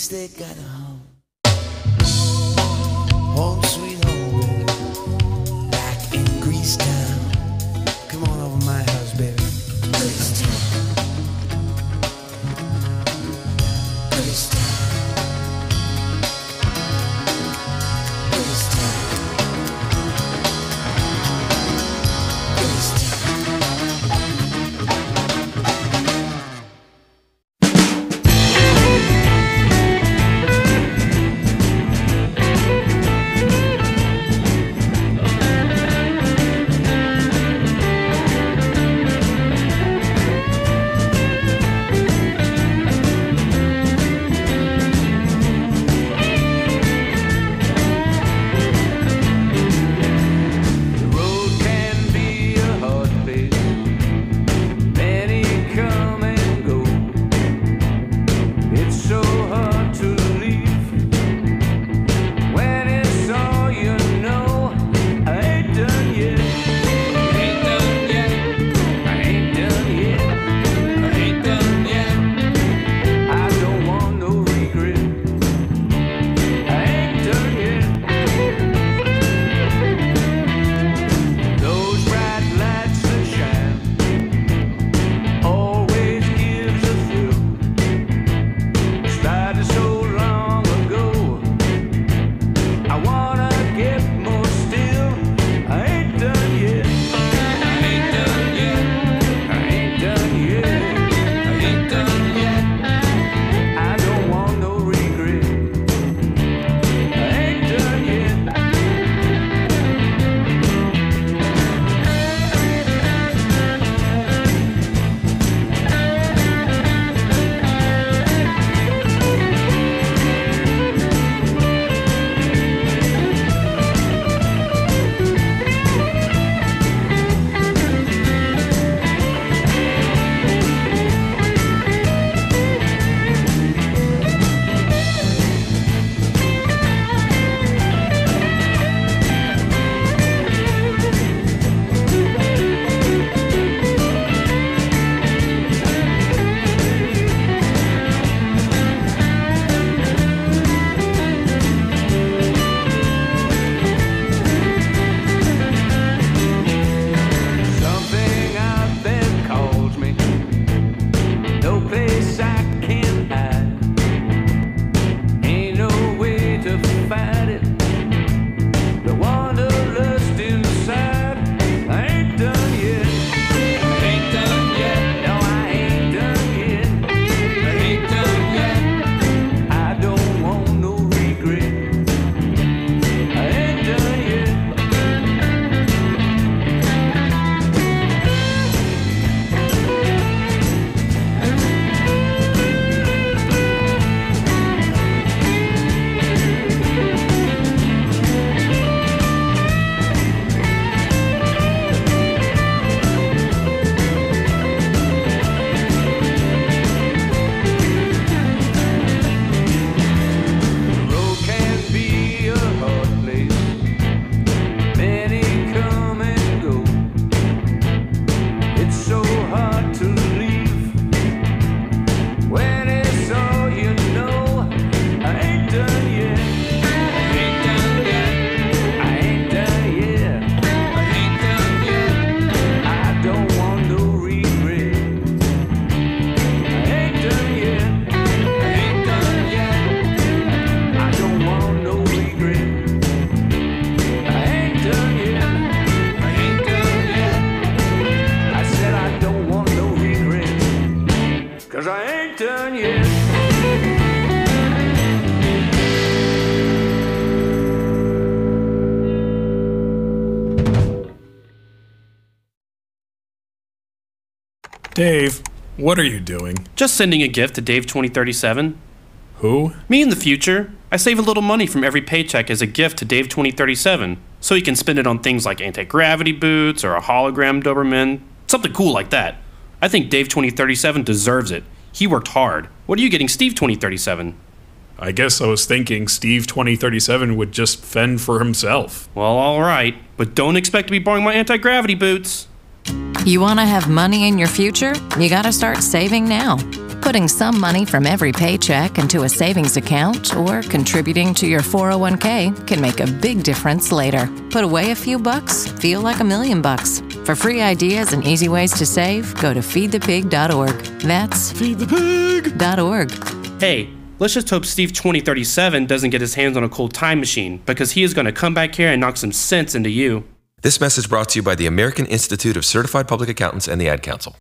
least they got a home. Home sweet home, baby. Back in Grease Town. Come on over my house, baby. Grease Town. Grease Town. Grease Town. Grease Town. Dave, what are you doing? Just sending a gift to Dave 2037. Who? Me in the future. I save a little money from every paycheck as a gift to Dave 2037, so he can spend it on things like anti-gravity boots or a hologram Doberman, something cool like that. I think Dave 2037 deserves it. He worked hard. What are you getting Steve 2037? I guess I was thinking Steve 2037 would just fend for himself. Well, alright, but don't expect to be borrowing my anti-gravity boots. You want to have money in your future? You got to start saving now. Putting some money from every paycheck into a savings account or contributing to your 401k can make a big difference later. Put away a few bucks, feel like $1 million. For free ideas and easy ways to save, go to feedthepig.org. That's feedthepig.org. Hey, let's just hope Steve 2037 doesn't get his hands on a cool time machine, because he is going to come back here and knock some sense into you. This message brought to you by the American Institute of Certified Public Accountants and the Ad Council.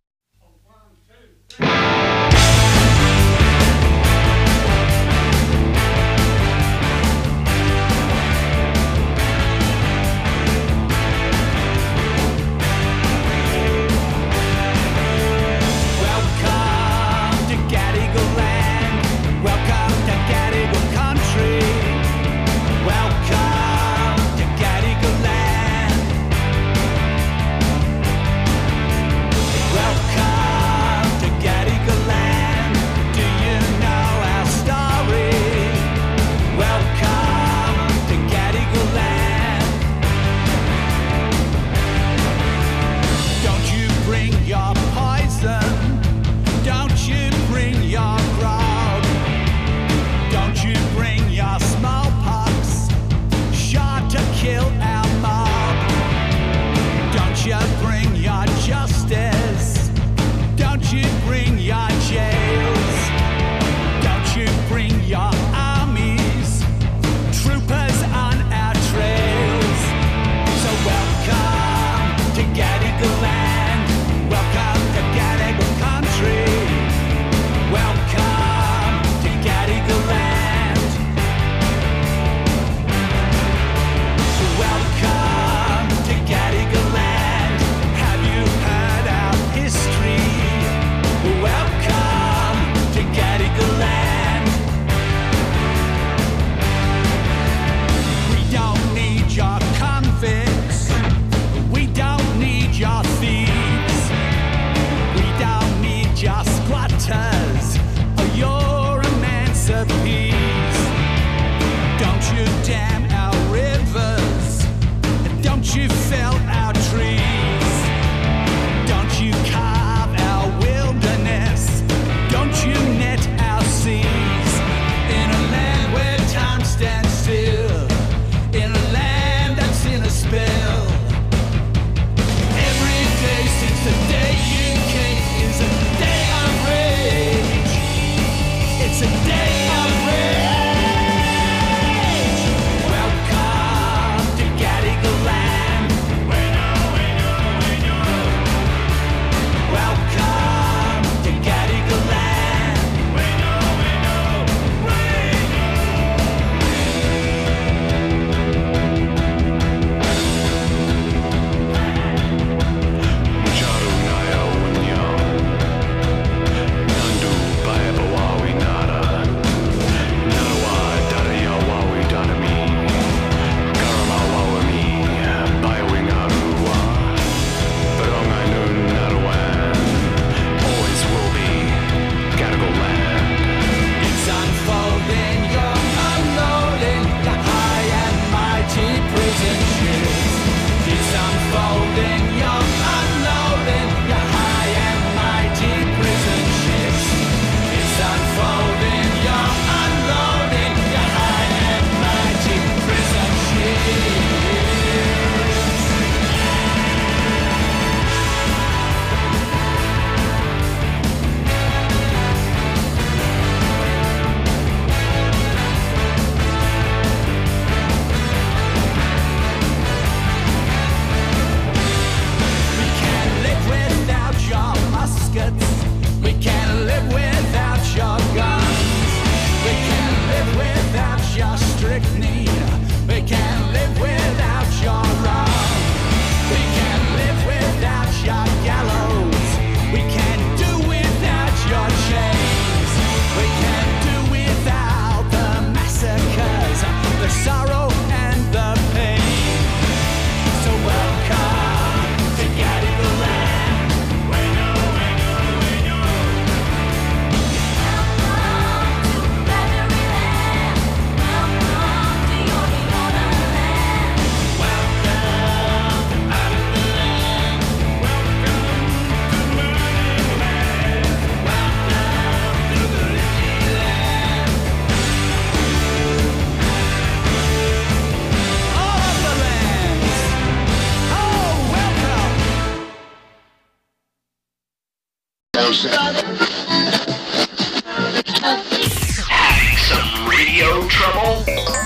Having some radio trouble?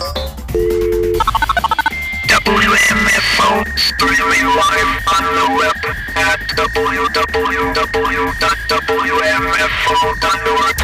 WMFO streaming live on the web at www.wmfo.org.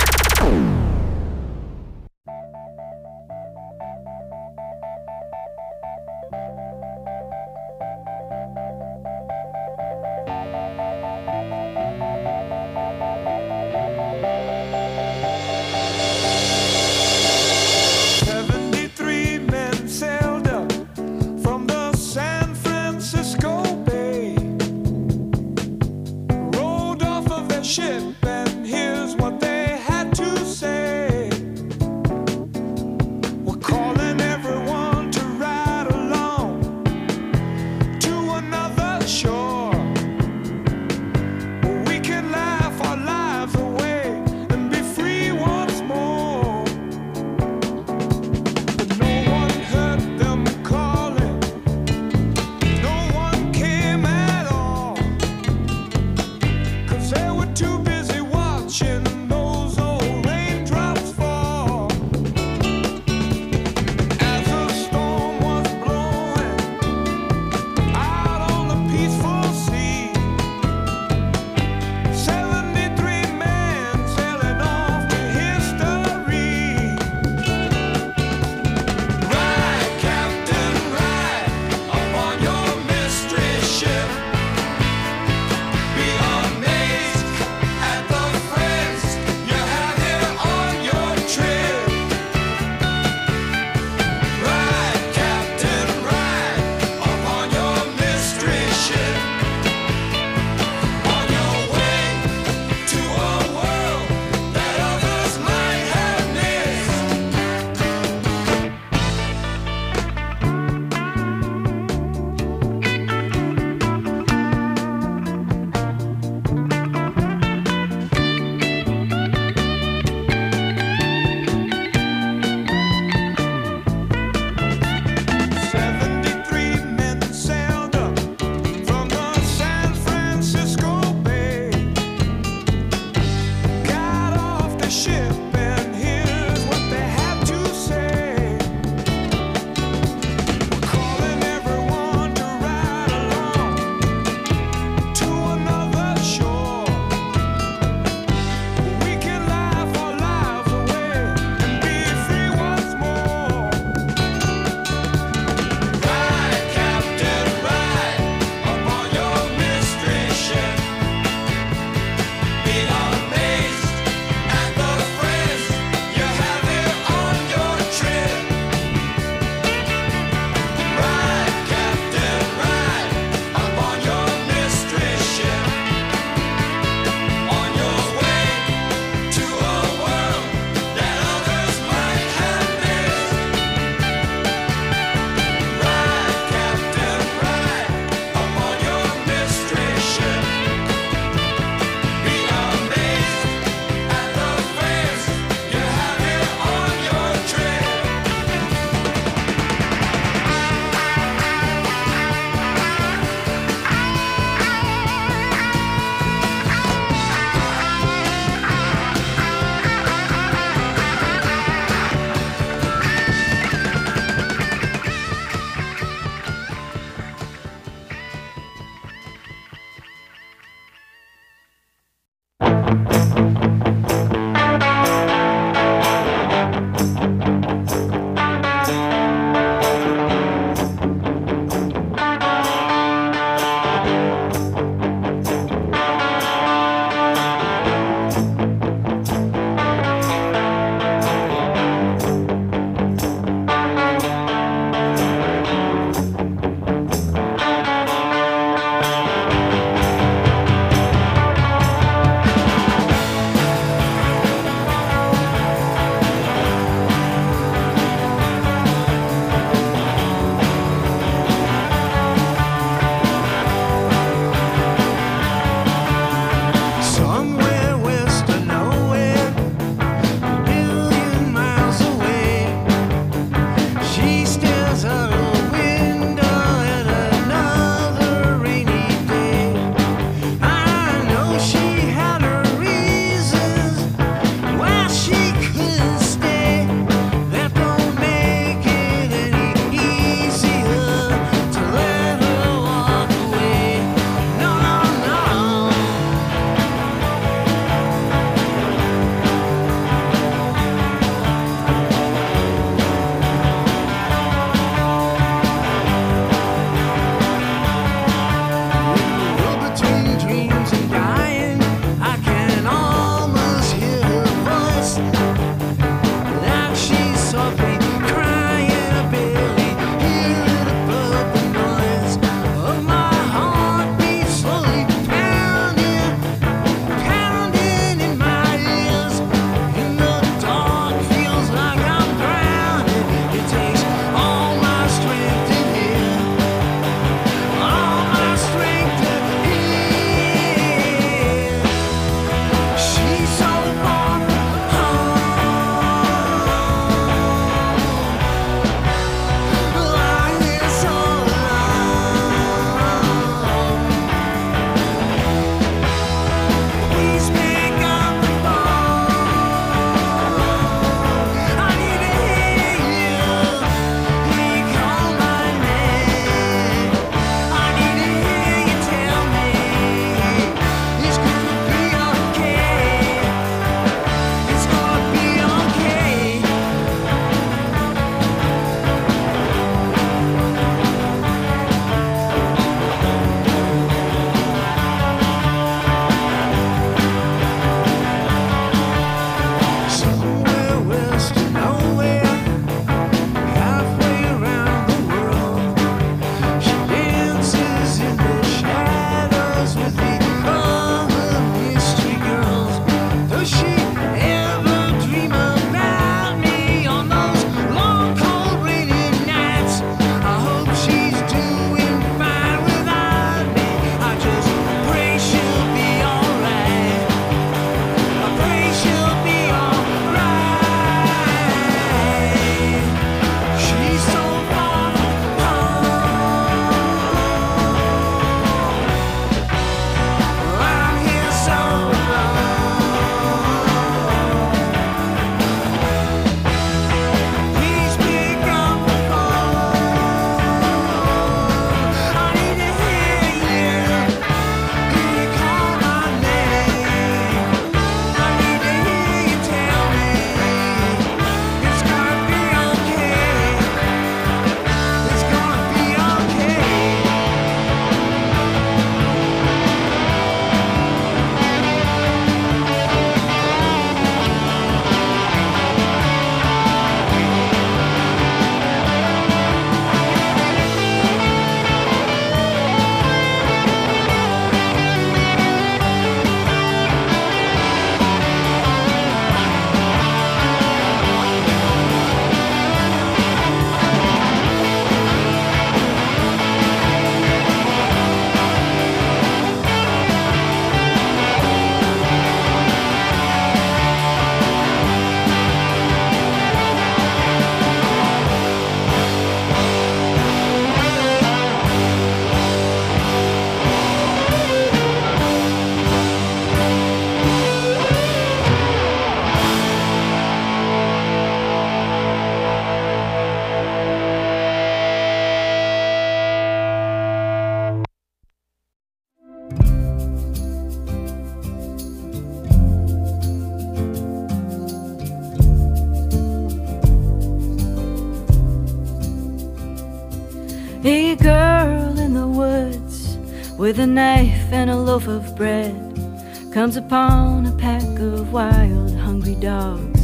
with a knife and a loaf of bread, comes upon a pack of wild, hungry dogs.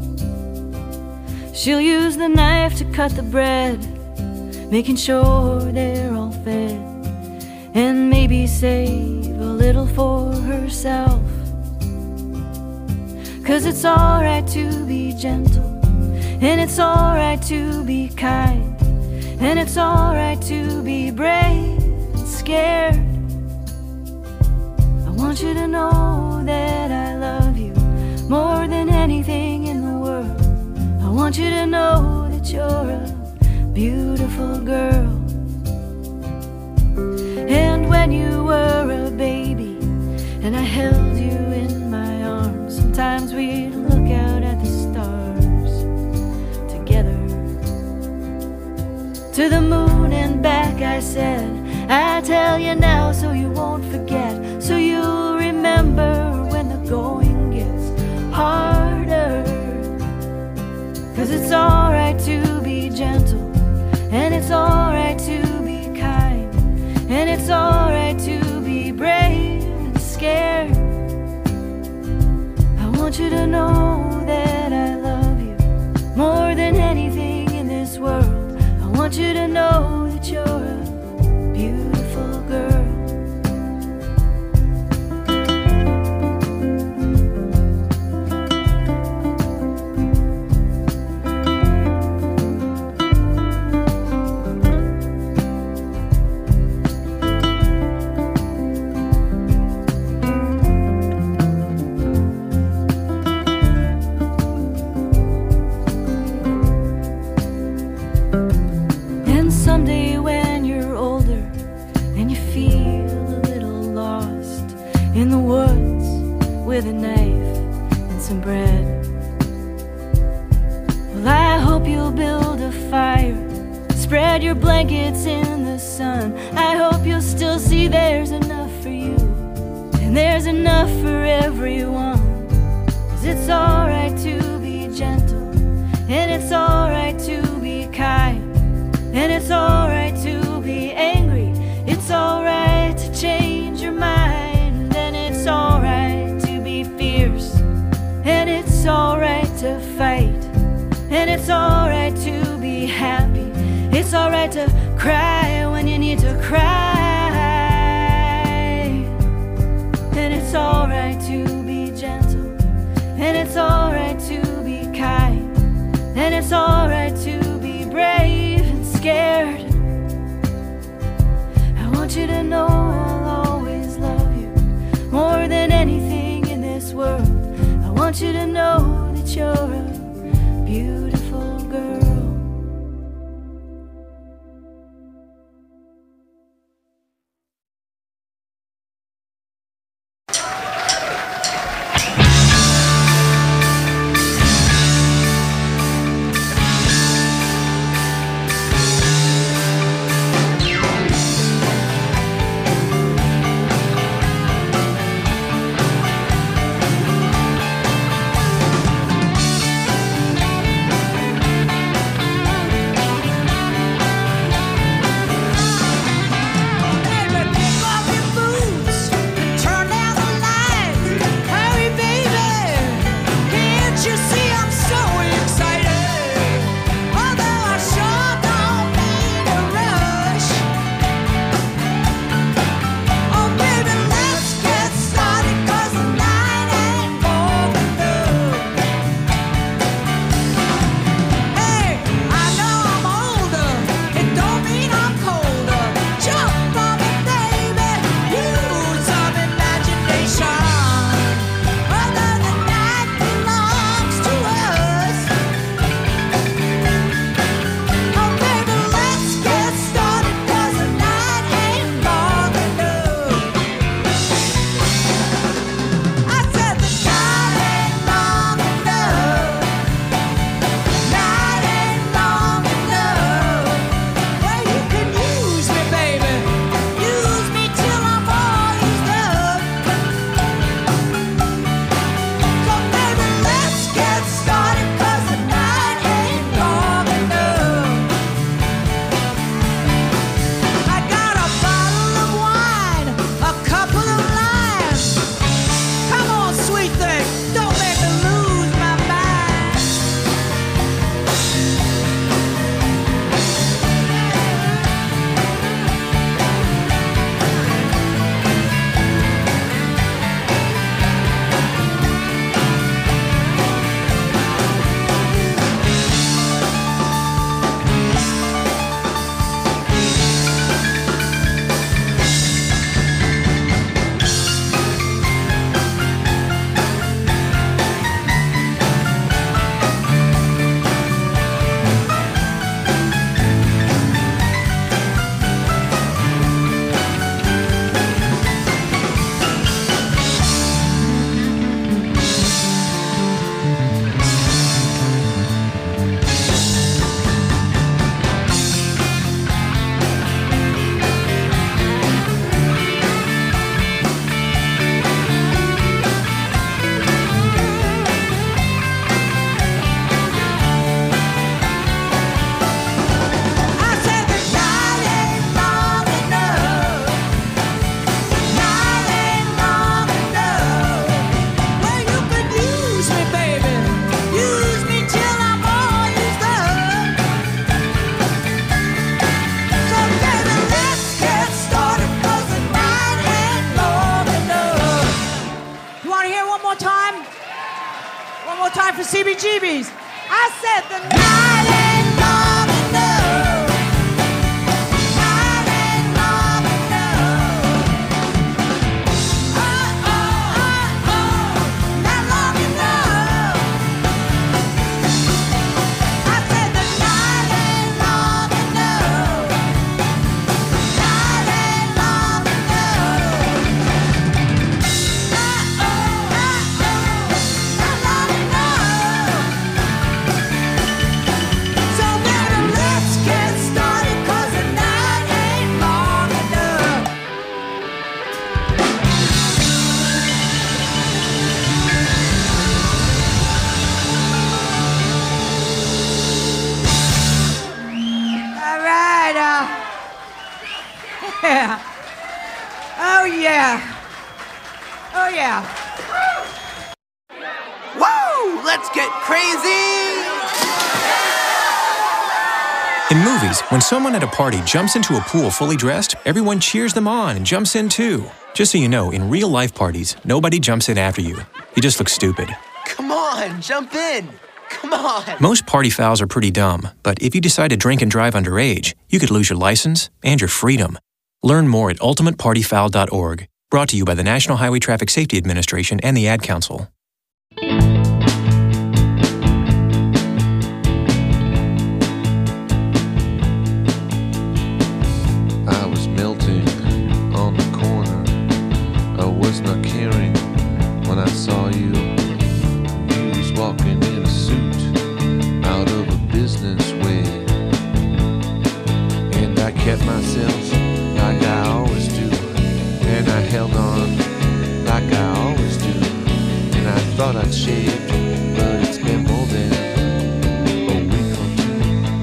She'll use the knife to cut the bread, making sure they're all fed, and maybe save a little for herself. 'Cause it's alright to be gentle, and it's alright to be kind, and it's alright to be brave and scared. I want you to know that I love you more than anything in the world. I want you to know that you're a beautiful girl. And when you were a baby and I held you in my arms, sometimes we'd look out at the stars together. To the moon and back I said, I tell you now so you won't forget, so you'll remember when the going gets harder. 'Cause it's alright to be gentle, and it's alright to be kind, and it's alright to be brave and scared. I want you to know that I love you more than anything in this world. I want you to know that you're a beautiful girl. Someday when you're older and you feel a little lost in the woods with a knife and some bread, well, I hope you'll build a fire, spread your blankets in the sun. I hope you'll still see there's enough for you and there's enough for everyone. 'Cause it's alright to be gentle, and it's alright to be kind, and it's alright to be angry. It's alright to change your mind, and it's alright to be fierce, and it's alright to fight, and it's alright to be happy. It's alright to cry when you need to cry, and it's alright to be gentle, and it's alright to be kind, and it's alright to be brave and scared. I want you to know I'll always love you more than anything in this world. I want you to know that you're a beautiful girl. heebie-jeebies. I said the night ain't long enough. Night ain't long enough. Oh, not long enough. I said the night ain't long enough. Night ain't long enough. Not long enough. So baby, let's get started, 'cause the night ain't long enough. All right, yeah. Oh yeah. Oh yeah. Woo! Let's get crazy! In movies, when someone at a party jumps into a pool fully dressed, everyone cheers them on and jumps in too. Just so you know, in real-life parties, nobody jumps in after you. You just look stupid. Come on, jump in! Come on! Most party fouls are pretty dumb, but if you decide to drink and drive underage, you could lose your license and your freedom. Learn more at ultimatepartyfoul.org. Brought to you by the National Highway Traffic Safety Administration and the Ad Council. I was melting on the corner. I was not caring when I saw you. You was walking in a suit out of a business way. And I kept myself like I always do. And I held on like I always do. And I thought I'd shaved, but it's been more than a week or two.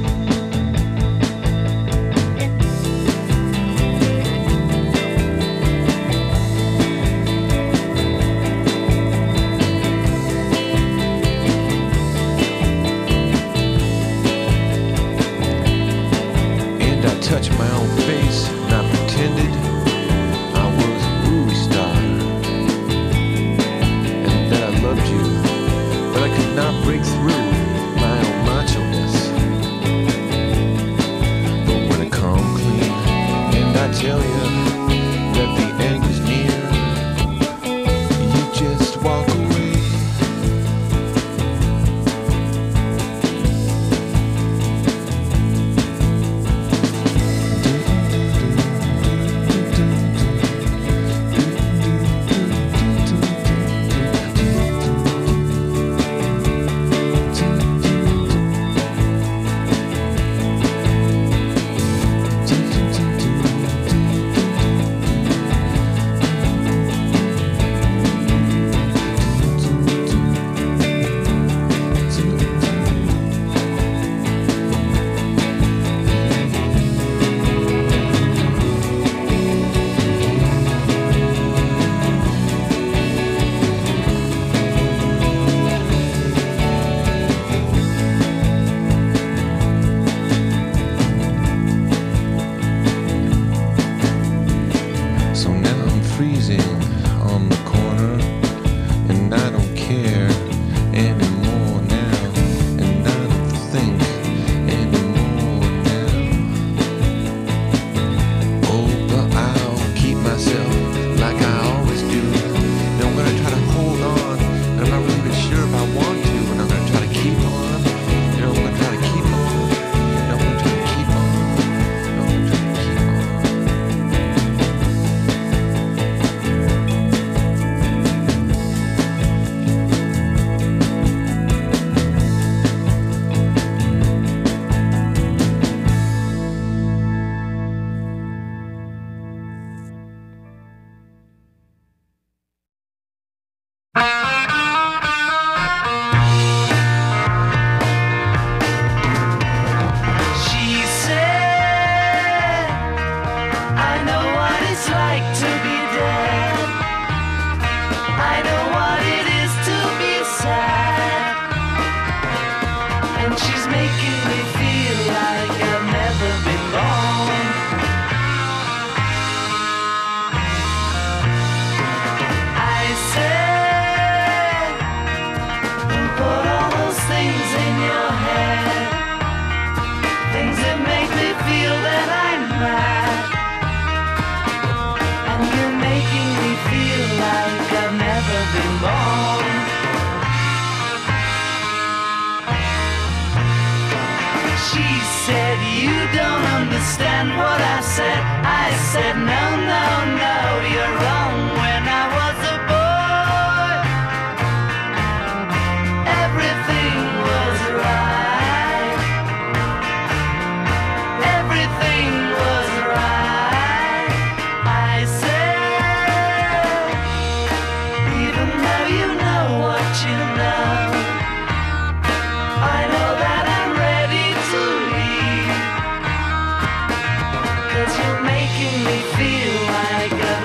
And I touched my own face, and I pretended I was a movie star, and that I loved you, but I could not break through my own macho-ness. But when I come clean, and I tell you that the end is near, you just walk away. So now I'm freezing on the corner, and I don't care anymore now, and I don't think anymore now. Oh, but I'll keep myself like I always do, and I'm gonna try to hold on, and I'm not really sure if I want to, and I'm gonna try to keep on, and I'm gonna try to keep on, and I'm gonna try to keep on, and I'm gonna try to keep on. She said, I know what it's like to be dead. I know what it is to be sad. And she's making me feel like I've never been born. I said, put all those She said, you don't understand what I said. I said, no, no, no, you're wrong. When I was a boy, everything was right. Everything was right. I said, even though you know what you know, I know that I'm ready to leave, 'cause you're making me feel like a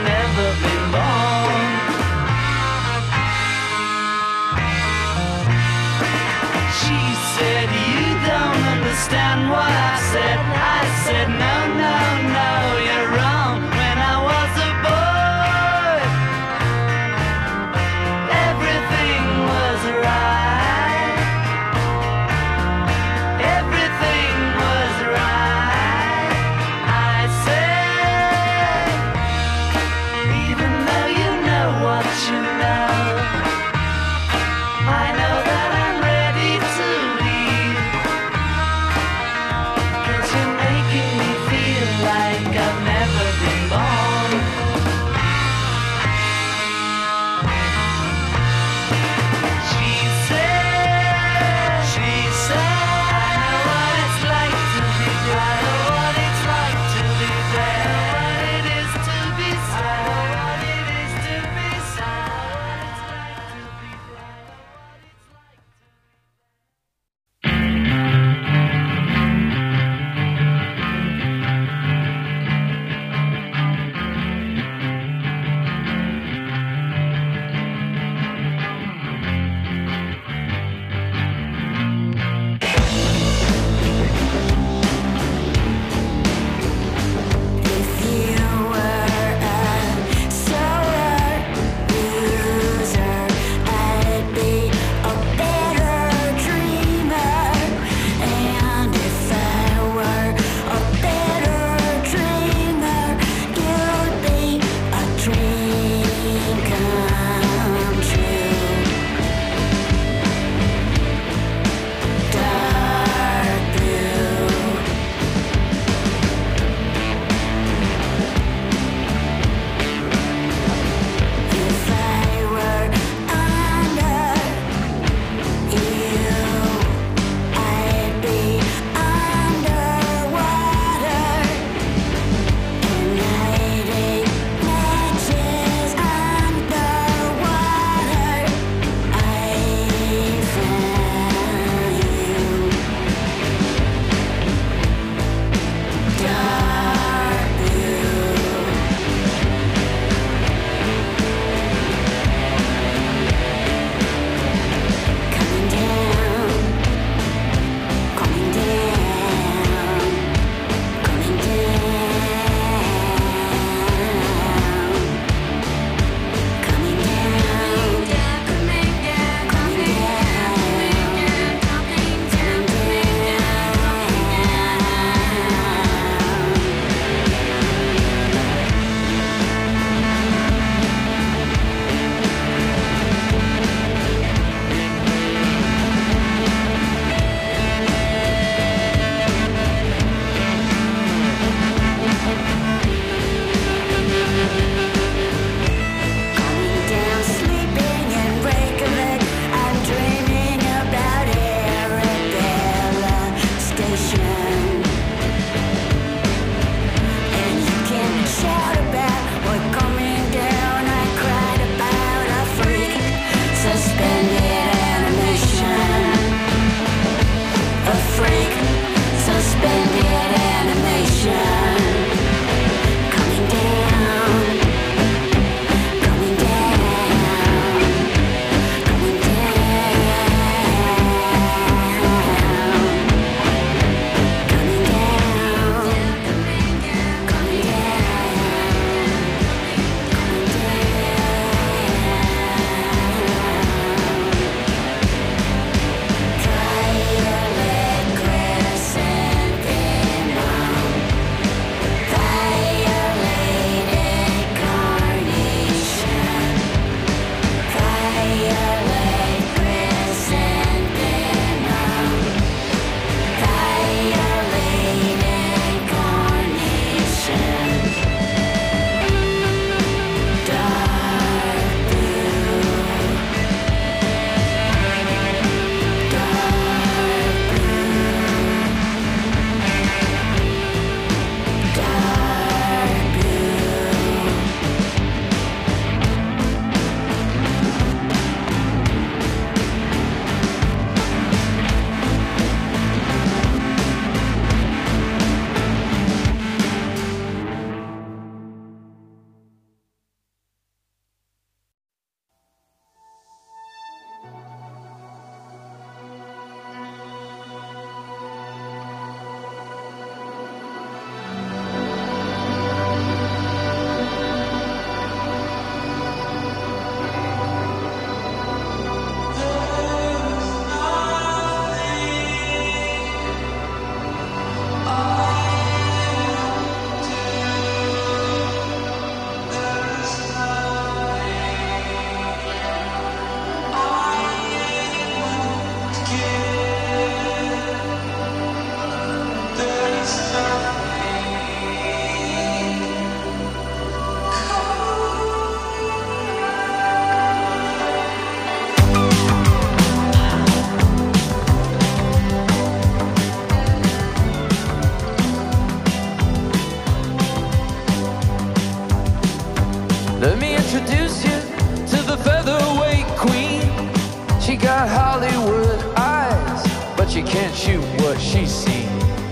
but you can't shoot what she's seen.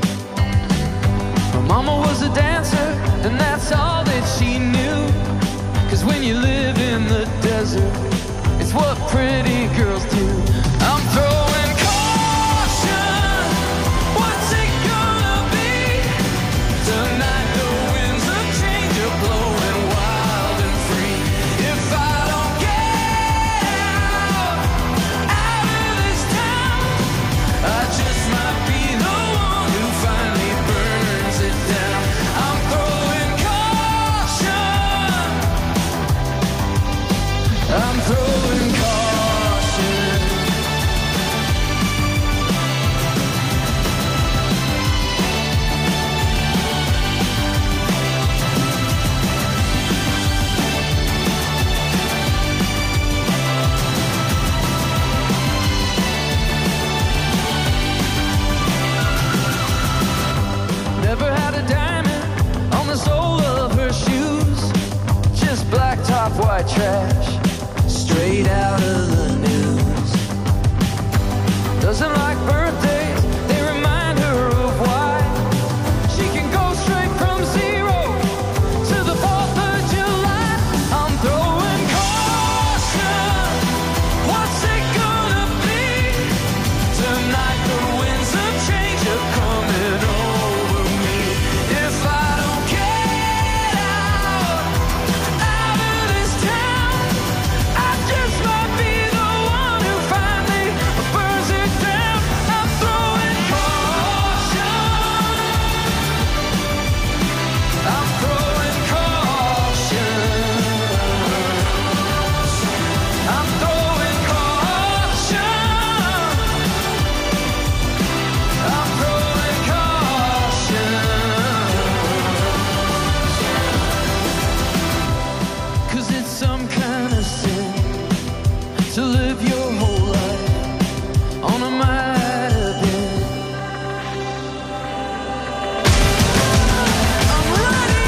Her mama was a dancer, and that's all that she knew. 'Cause when you live in the desert, it's what pretty girls do. I'm throwing caution. What's it gonna be? Tonight the winds of change are blowing wild and free. If I don't get out of this town, I just might be the one who finally burns it down. I'm throwing caution. I'm throwing caution. Never had a diamond on the sole of her shoes. Just black top, white trash, straight out of the news. Doesn't like birthdays, they remind her of why. She can go straight from 0 to the 4th of July. I'm throwing caution. What's it gonna be? Tonight the winds of change are coming over me. If I don't get out of this town, I just might be the one who finally burns it down. I'm throwing caution. I'm throwing caution. I'm throwing caution. I'm throwing caution. 'Cause it's some kind of sin to live your whole life on a might have been. I'm ready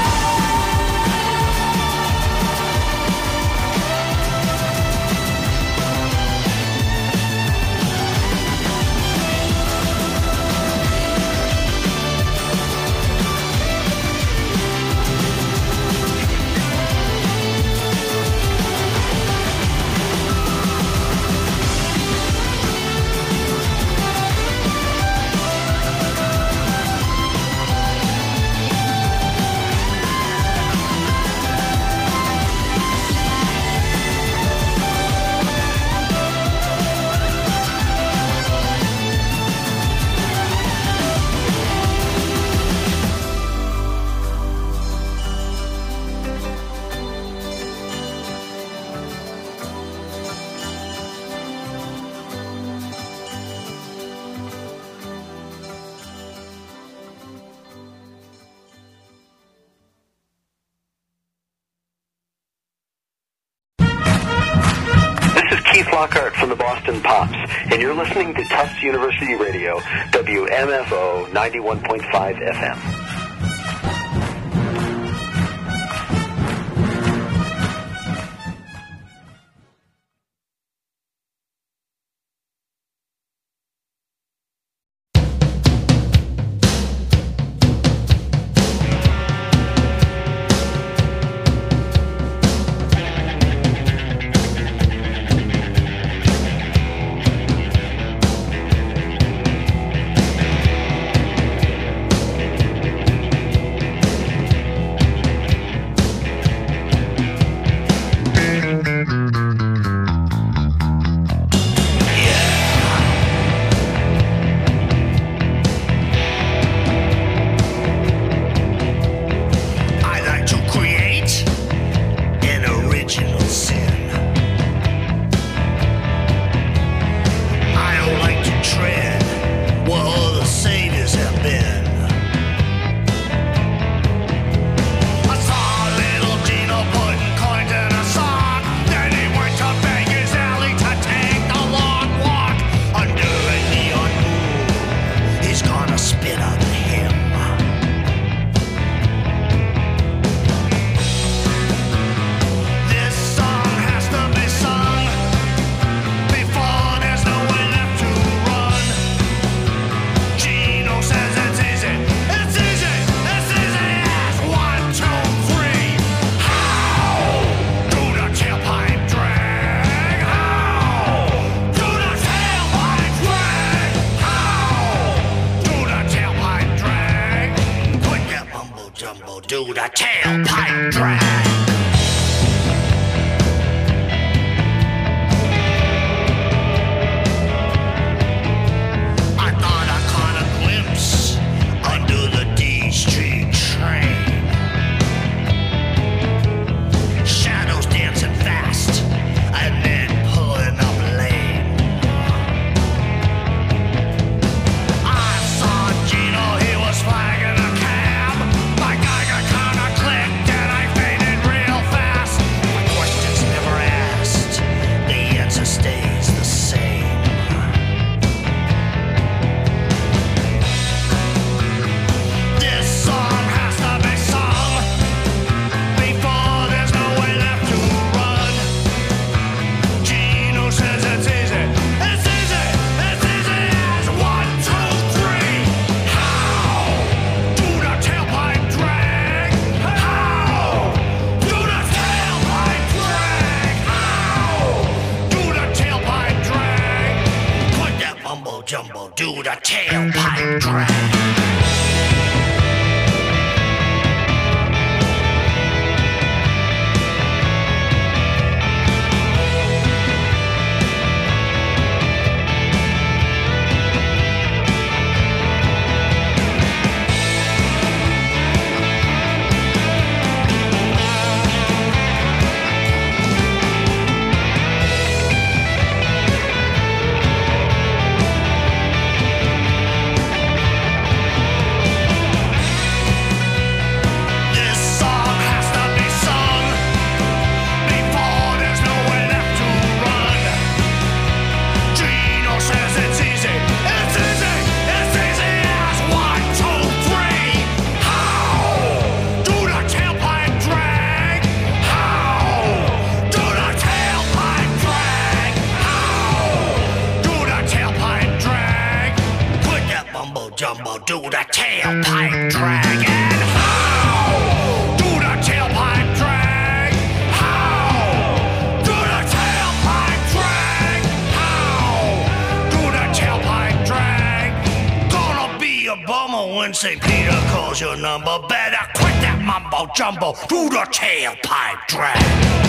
This is Keith Lockhart from the Boston Pops, and you're listening to Tufts University Radio, WMFO 91.5 FM. do the tailpipe drag. I thought I caught a glimpse under the D Street train. Shadows dancing fast and then pulling up lane. I saw Gino, he was flagging a cab. My Geiger counter clicked and I faded real fast. My questions never asked, the answer stays the same. This song has to be sung before there's no way left to run. Gino says it's easy. It's easy. It's easy as 1, 2, 3. How do the tailpipe drag? How do the tailpipe drag? How do the tailpipe drag? Put that mumbo jumbo, do the tailpipe drag. This song has to be sung before there's no way left to run. Gino says it's easy. It's easy. It's easy as 1, 2, 3. How do the tailpipe drag? How do the tailpipe drag? How do the tailpipe drag? Put that mumbo jumbo, do the tailpipe drag. And how do the tailpipe drag? How do the tailpipe drag? How do the tailpipe drag? Gonna be a bummer when St. Peter calls your number. Better quit that mumbo jumbo, do the tailpipe drag.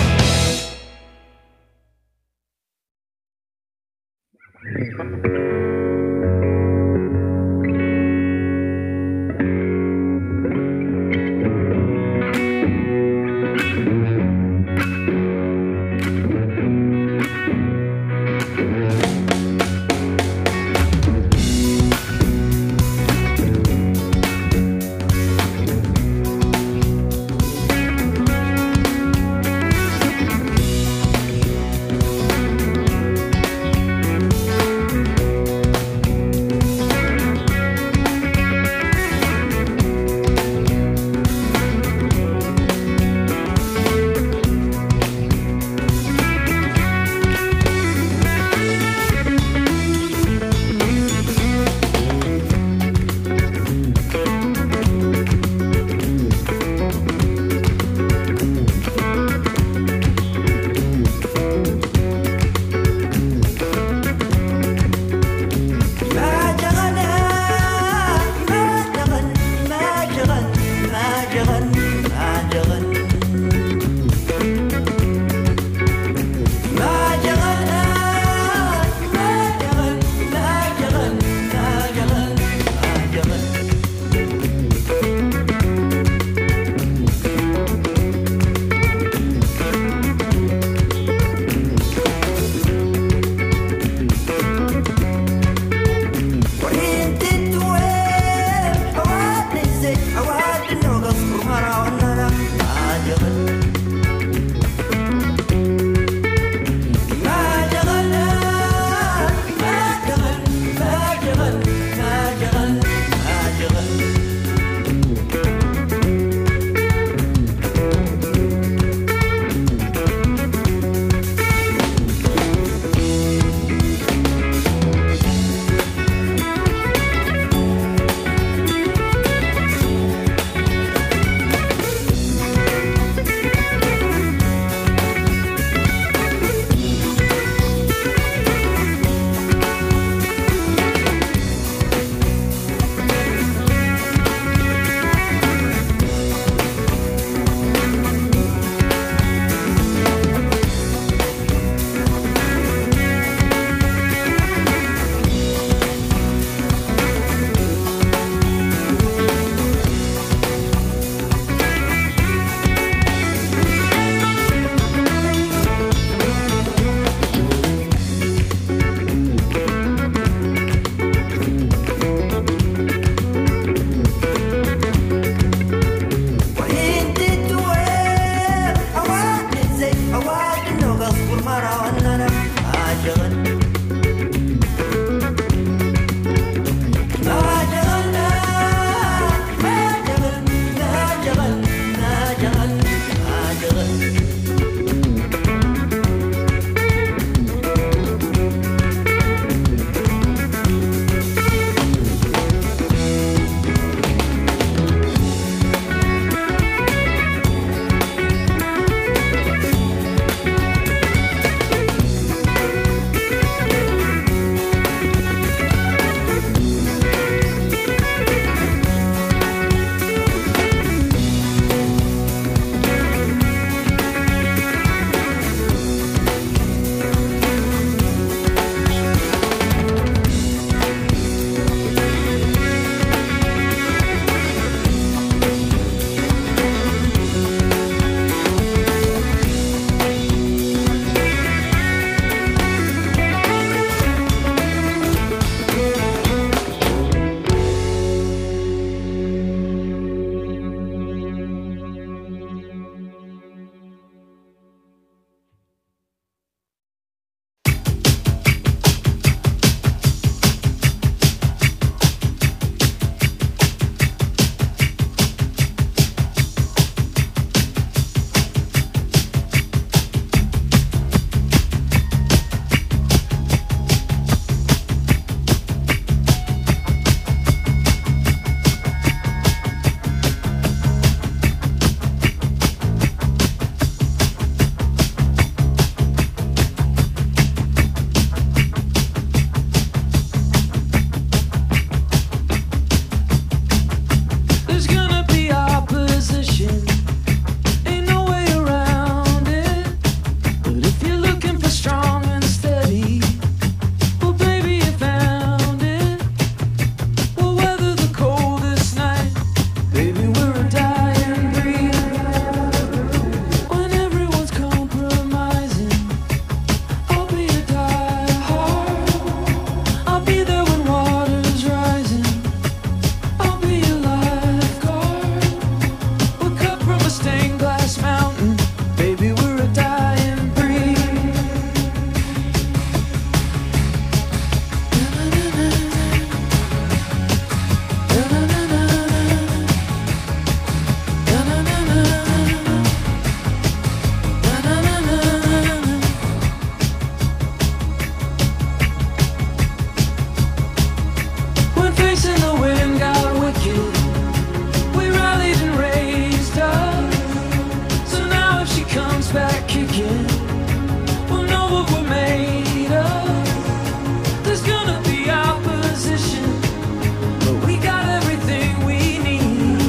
When facing the wind got wicked, we rallied and raised up. So now if she comes back kicking, we'll know what we're made of. There's gonna be opposition, but we got everything we need.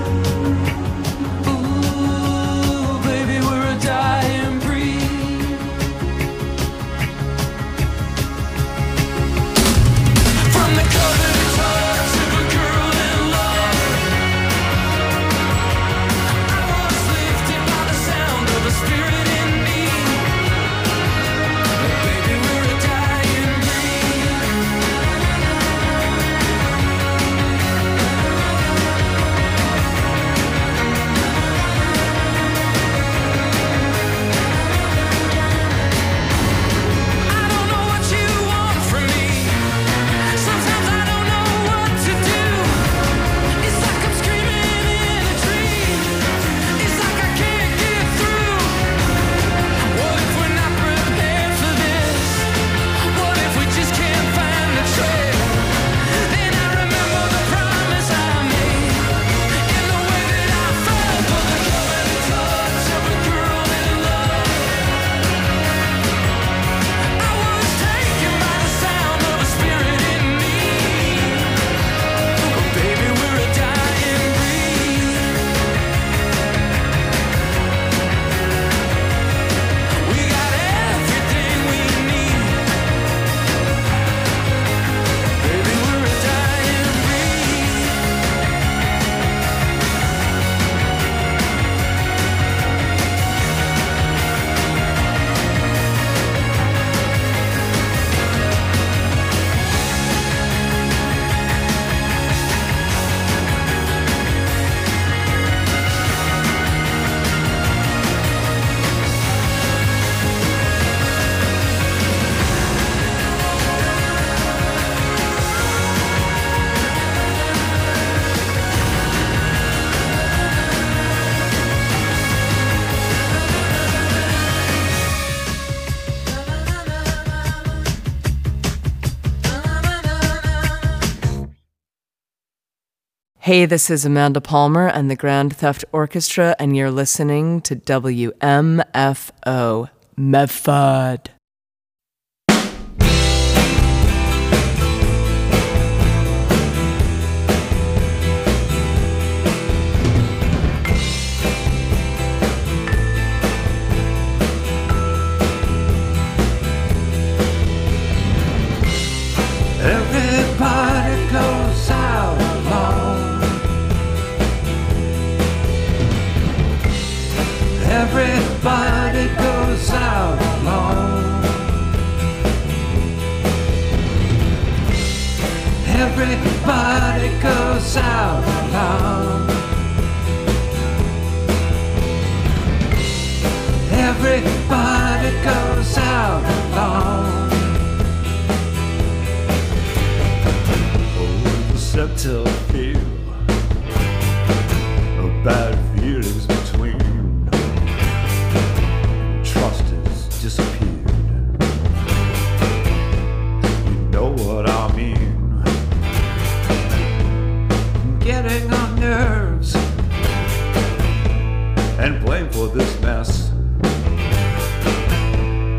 Ooh, baby, we're a dying breed. From the covered touch of a girl in love, I was lifted by the sound of a spirit in me. Baby, we're a dying breed. I don't know what you want from me. Sometimes I don't know what to do. It's like I'm screaming in a dream. It's like I can't get through. What if we're not prepared for this? What if we just can't find the trail? Then I remember the promise I made and the way that I felt for the covered touch of a girl in love. I was taken by the sound of a spirit in me. Oh, baby, we're a dying breed. We got everything we need. Baby, we're a dying breed. Hey, this is Amanda Palmer and the Grand Theft Orchestra, and you're listening to WMFO Medford. Everybody goes out alone. Everybody goes out alone. Everybody goes out alone. Everybody goes out alone. Except to feel bad feelings between. Trust has disappeared. You know what I mean. Getting on nerves and blame for this mess.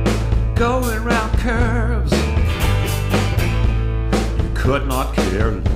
Going round curves. You could not care less.